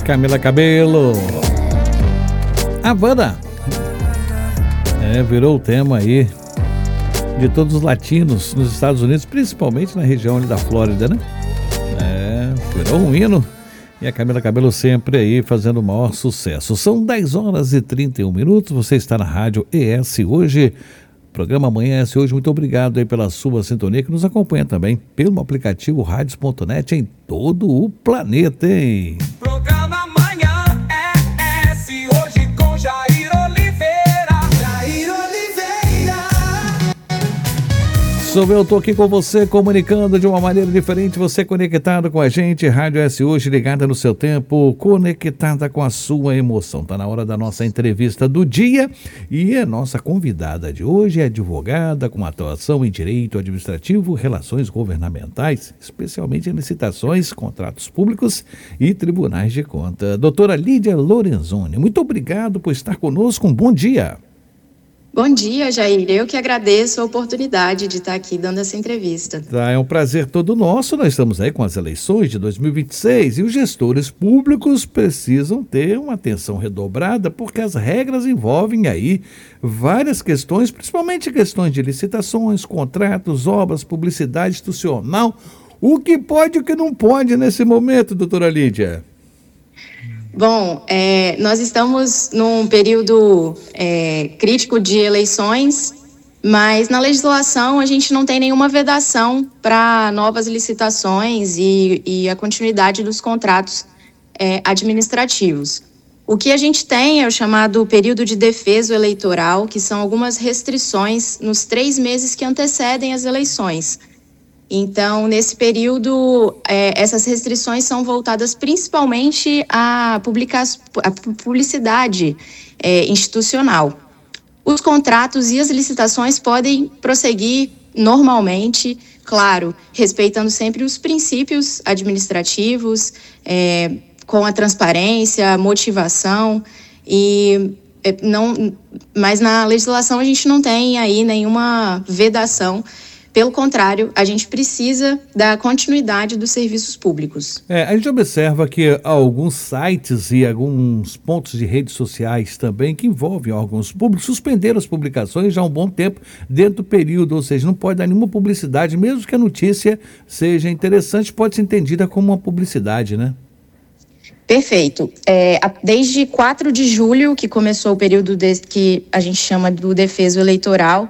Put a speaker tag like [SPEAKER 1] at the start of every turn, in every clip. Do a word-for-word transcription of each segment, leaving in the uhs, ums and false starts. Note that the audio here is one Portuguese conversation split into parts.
[SPEAKER 1] Camila Cabello. Havana. É, virou o tema aí de todos os latinos nos Estados Unidos, principalmente na região ali da Flórida, né? É, virou um hino. E a Camila Cabello sempre aí fazendo o maior sucesso. São dez horas e trinta e um minutos. Você está na Rádio E S Hoje. Programa Amanhece Hoje. Muito obrigado aí pela sua sintonia, que nos acompanha também pelo aplicativo rádios ponto net em todo o planeta, hein?
[SPEAKER 2] Programa Amanhã é esse hoje com Jair Oliveira. Jair Oliveira.
[SPEAKER 1] Sou eu, tô aqui com você, comunicando de uma maneira diferente, você conectado com a gente, Rádio S Hoje, ligada no seu tempo, conectada com a sua emoção. Tá na hora da nossa entrevista do dia e a nossa convidada de hoje é advogada com atuação em direito administrativo, relações governamentais, especialmente em licitações, contratos públicos e tribunais de conta. Doutora Lídia Lorenzoni, muito obrigado por estar conosco, um bom dia.
[SPEAKER 3] Bom dia, Jair. Eu que agradeço a oportunidade de estar aqui dando essa entrevista.
[SPEAKER 1] Tá, é um prazer todo nosso. Nós estamos aí com as eleições de dois mil e vinte e seis e os gestores públicos precisam ter uma atenção redobrada porque as regras envolvem aí várias questões, principalmente questões de licitações, contratos, obras, publicidade institucional. O que pode e o que não pode nesse momento, doutora Lídia?
[SPEAKER 3] Bom, é, nós estamos num período é, crítico de eleições, mas na legislação a gente não tem nenhuma vedação para novas licitações e, e a continuidade dos contratos é, administrativos. O que a gente tem é o chamado período de defeso eleitoral, que são algumas restrições nos três meses que antecedem as eleições. Então, nesse período, é, essas restrições são voltadas principalmente à, publica- à publicidade é, institucional. Os contratos e as licitações podem prosseguir normalmente, claro, respeitando sempre os princípios administrativos, é, com a transparência, a motivação, e, é, não, mas na legislação a gente não tem aí nenhuma vedação. Pelo contrário, a gente precisa da continuidade dos serviços públicos.
[SPEAKER 1] É, a gente observa que alguns sites e alguns pontos de redes sociais também que envolvem órgãos públicos suspenderam as publicações já há um bom tempo dentro do período, ou seja, não pode dar nenhuma publicidade, mesmo que a notícia seja interessante, pode ser entendida como uma publicidade, né?
[SPEAKER 3] Perfeito. É, desde quatro de julho, que começou o período de, que a gente chama do defeso eleitoral,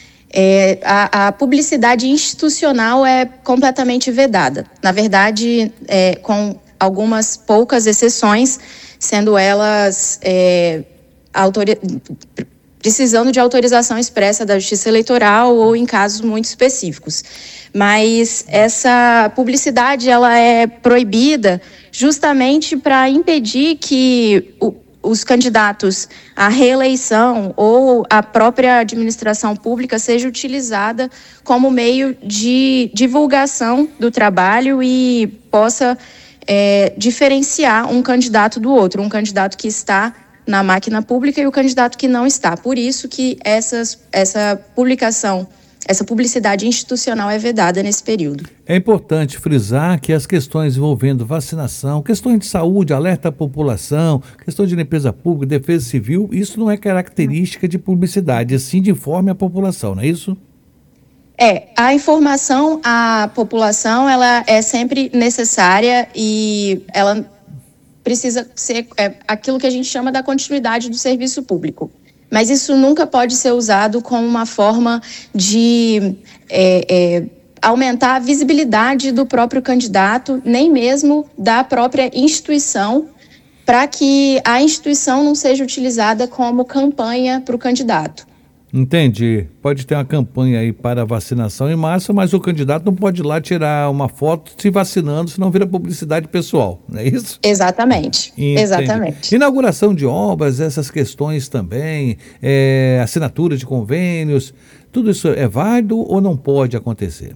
[SPEAKER 3] É, a, a publicidade institucional é completamente vedada. Na verdade, é, com algumas poucas exceções, sendo elas é, autori- precisando de autorização expressa da Justiça Eleitoral ou em casos muito específicos. Mas essa publicidade ela é proibida justamente para impedir que o os candidatos à reeleição ou a própria administração pública seja utilizada como meio de divulgação do trabalho e possa é, diferenciar um candidato do outro, um candidato que está na máquina pública e o candidato que não está. Por isso que essas, essa publicação, essa publicidade institucional é vedada nesse período.
[SPEAKER 1] É importante frisar que as questões envolvendo vacinação, questões de saúde, alerta à população, questões de limpeza pública, defesa civil, isso não é característica de publicidade, assim de informe à população, não é isso?
[SPEAKER 3] É, a informação à população, ela é sempre necessária e ela precisa ser é, aquilo que a gente chama da continuidade do serviço público. Mas isso nunca pode ser usado como uma forma de é, é, aumentar a visibilidade do próprio candidato, nem mesmo da própria instituição, para que a instituição não seja utilizada como campanha para o candidato.
[SPEAKER 1] Entendi. Pode ter uma campanha aí para vacinação em massa, mas o candidato não pode ir lá tirar uma foto se vacinando, senão vira publicidade pessoal, não é isso?
[SPEAKER 3] Exatamente,
[SPEAKER 1] Entendi.
[SPEAKER 3] exatamente.
[SPEAKER 1] Inauguração de obras, essas questões também, é, assinatura de convênios, tudo isso é válido ou não pode acontecer?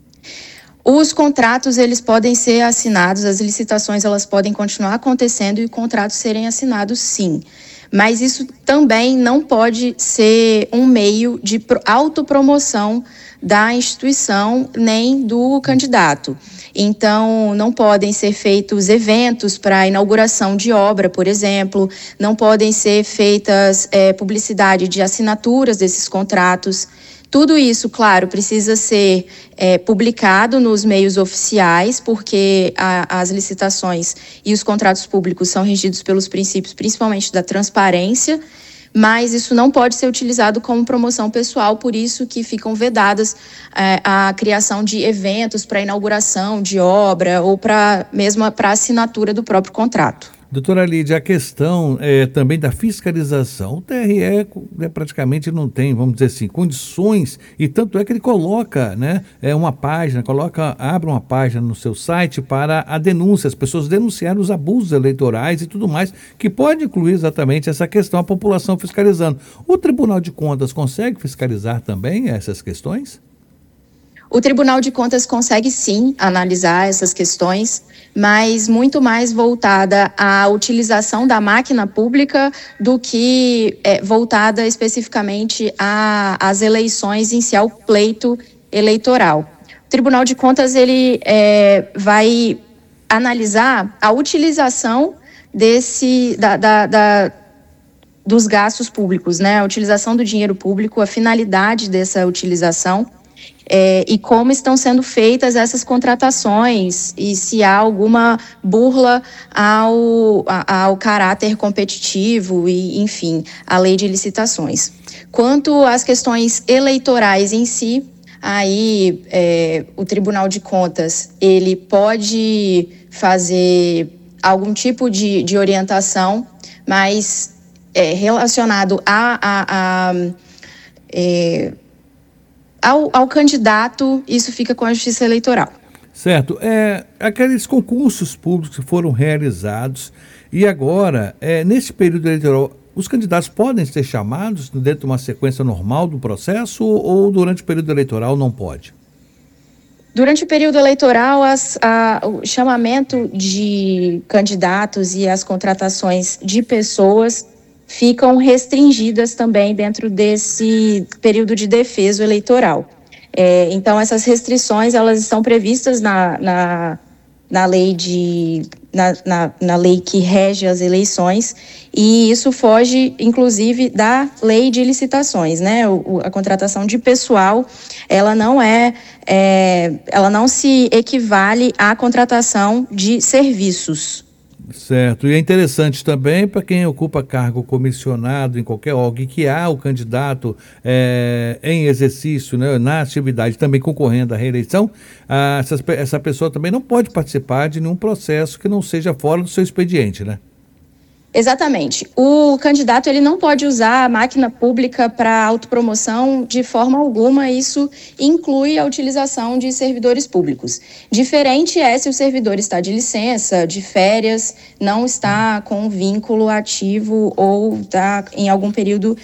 [SPEAKER 3] Os contratos, eles podem ser assinados, as licitações, elas podem continuar acontecendo e contratos serem assinados, sim. Mas isso também não pode ser um meio de autopromoção da instituição nem do candidato. Então, não podem ser feitos eventos para inauguração de obra, por exemplo, não podem ser feitas é, publicidade de assinaturas desses contratos. Tudo isso, claro, precisa ser é, publicado nos meios oficiais, porque a, as licitações e os contratos públicos são regidos pelos princípios, principalmente da transparência, mas isso não pode ser utilizado como promoção pessoal, por isso que ficam vedadas é, a criação de eventos para inauguração de obra ou para mesmo para assinatura do próprio contrato.
[SPEAKER 1] Doutora Lídia, a questão é, também da fiscalização. O T R E né, praticamente não tem, vamos dizer assim, condições, e tanto é que ele coloca né, é, uma página, coloca, abre uma página no seu site para a denúncia, as pessoas denunciarem os abusos eleitorais e tudo mais, que pode incluir exatamente essa questão, a população fiscalizando. O Tribunal de Contas consegue fiscalizar também essas questões?
[SPEAKER 3] O Tribunal de Contas consegue sim analisar essas questões, mas muito mais voltada à utilização da máquina pública do que é, voltada especificamente às eleições em si, ao pleito eleitoral. O Tribunal de Contas ele é, vai analisar a utilização desse da, da, da dos gastos públicos, né? A utilização do dinheiro público, a finalidade dessa utilização. É, e como estão sendo feitas essas contratações e se há alguma burla ao, a, ao caráter competitivo e, enfim, à lei de licitações. Quanto às questões eleitorais em si, aí é, o Tribunal de Contas ele pode fazer algum tipo de, de orientação, mas é, relacionado a... a, a é, Ao, ao candidato, isso fica com a Justiça Eleitoral.
[SPEAKER 1] Certo. É, aqueles concursos públicos que foram realizados e agora, é, nesse período eleitoral, os candidatos podem ser chamados dentro de uma sequência normal do processo ou durante o período eleitoral não pode?
[SPEAKER 3] Durante o período eleitoral, as, a, o chamamento de candidatos e as contratações de pessoas ficam restringidas também dentro desse período de defeso eleitoral. É, então, essas restrições, elas estão previstas na, na, na, lei de, na, na, na lei que rege as eleições, e isso foge, inclusive, da lei de licitações, né? O, a contratação de pessoal, ela não é, é, ela não se equivale à contratação de serviços.
[SPEAKER 1] Certo, e é interessante também para quem ocupa cargo comissionado em qualquer órgão que há o candidato é, em exercício, né, na atividade, também concorrendo à reeleição, ah, essa, essa pessoa também não pode participar de nenhum processo que não seja fora do seu expediente, né?
[SPEAKER 3] Exatamente. O candidato ele não pode usar a máquina pública para autopromoção de forma alguma, isso inclui a utilização de servidores públicos. Diferente é se o servidor está de licença, de férias, não está com vínculo ativo ou está em algum período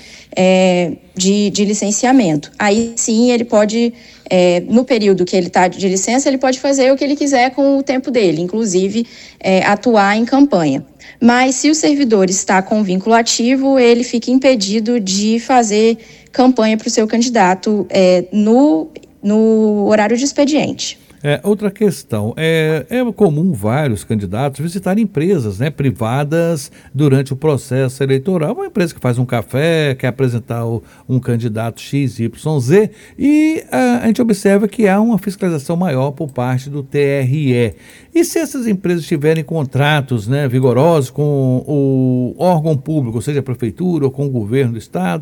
[SPEAKER 3] é, de, de licenciamento. Aí sim ele pode, é, no período que ele está de licença, ele pode fazer o que ele quiser com o tempo dele, inclusive é, atuar em campanha. Mas se o servidor está com vínculo ativo, ele fica impedido de fazer campanha para o seu candidato é, no, no horário de expediente.
[SPEAKER 1] É, outra questão, é, é comum vários candidatos visitarem empresas né, privadas durante o processo eleitoral. Uma empresa que faz um café, quer apresentar o, um candidato X Y Z e a, a gente observa que há uma fiscalização maior por parte do T R E. E se essas empresas tiverem contratos né, vigorosos com o órgão público, seja a prefeitura ou com o governo do estado,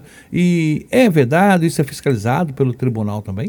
[SPEAKER 1] e é vedado, isso é fiscalizado pelo tribunal também?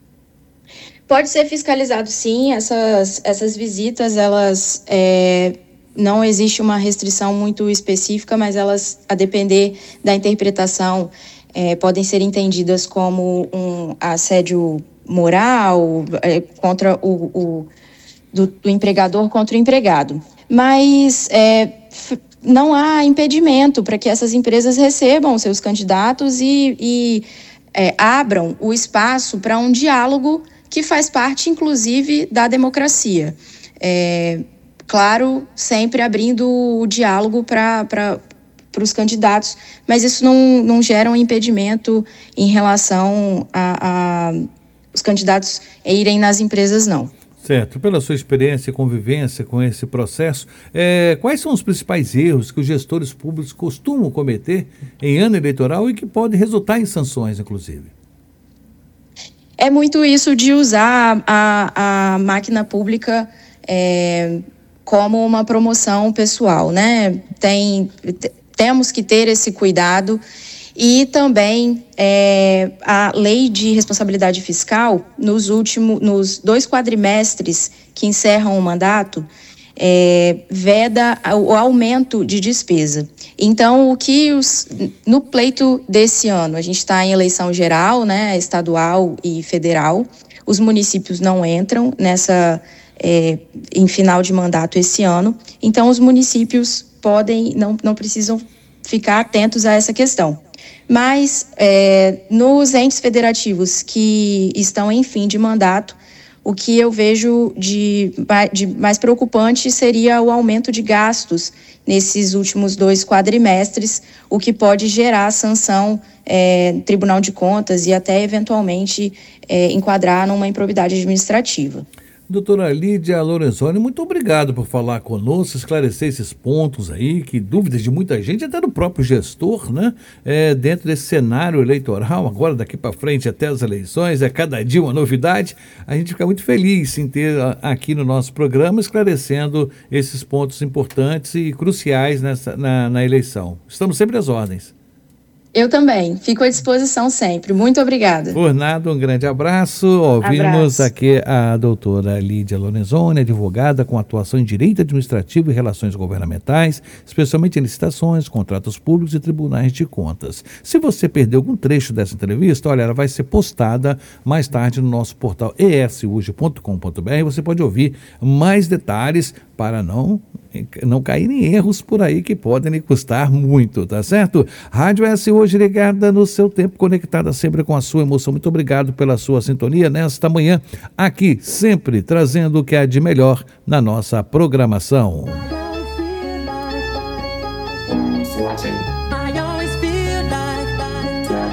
[SPEAKER 3] Pode ser fiscalizado sim, essas, essas visitas, elas, é, não existe uma restrição muito específica, mas elas, a depender da interpretação, é, podem ser entendidas como um assédio moral é, contra o, o do, do empregador contra o empregado. Mas é, f- não há impedimento para que essas empresas recebam seus candidatos e, e é, abram o espaço para um diálogo que faz parte, inclusive, da democracia. É, claro, sempre abrindo o diálogo para para os candidatos, mas isso não, não gera um impedimento em relação a, a os candidatos irem nas empresas, não.
[SPEAKER 1] Certo, pela sua experiência e convivência com esse processo, é, quais são os principais erros que os gestores públicos costumam cometer em ano eleitoral e que podem resultar em sanções, inclusive?
[SPEAKER 3] É muito isso de usar a, a máquina pública é, como uma promoção pessoal, né? Tem, t- temos que ter esse cuidado. E também é, a lei de responsabilidade fiscal, nos últimos, nos dois quadrimestres que encerram o mandato, é, veda o aumento de despesa. Então, o que os, no pleito desse ano, a gente está em eleição geral, né, estadual e federal, os municípios não entram nessa, é, em final de mandato esse ano, então os municípios podem, não, não precisam ficar atentos a essa questão. Mas é, nos entes federativos que estão em fim de mandato, o que eu vejo de, de mais preocupante seria o aumento de gastos nesses últimos dois quadrimestres, o que pode gerar sanção é, no Tribunal de Contas e até eventualmente é, enquadrar numa improbidade administrativa.
[SPEAKER 1] Doutora Lídia Lorenzoni, muito obrigado por falar conosco, esclarecer esses pontos aí, que dúvidas de muita gente, até do próprio gestor, né? É, dentro desse cenário eleitoral, agora daqui para frente até as eleições, é cada dia uma novidade. A gente fica muito feliz em ter aqui no nosso programa esclarecendo esses pontos importantes e cruciais nessa, na, na eleição. Estamos sempre às ordens.
[SPEAKER 3] Eu também, fico à disposição sempre. Muito obrigada.
[SPEAKER 1] Por nada, um grande abraço. Ouvimos
[SPEAKER 3] Abraço.
[SPEAKER 1] aqui a doutora Lídia Lorenzoni, advogada com atuação em Direito Administrativo e Relações Governamentais, especialmente em licitações, contratos públicos e tribunais de contas. Se você perdeu algum trecho dessa entrevista, olha, ela vai ser postada mais tarde no nosso portal e s hoje ponto com ponto b r. Você pode ouvir mais detalhes para não, não cair em erros por aí que podem lhe custar muito, tá certo? Rádio S hoje ligada no seu tempo, conectada sempre com a sua emoção. Muito obrigado pela sua sintonia nesta manhã, aqui sempre trazendo o que há de melhor na nossa programação.
[SPEAKER 2] I